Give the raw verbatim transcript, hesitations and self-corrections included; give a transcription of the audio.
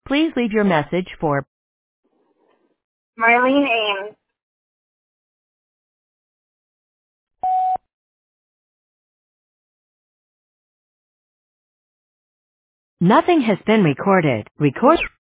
Please leave your message for Marlene Ames. Nothing has been recorded. Record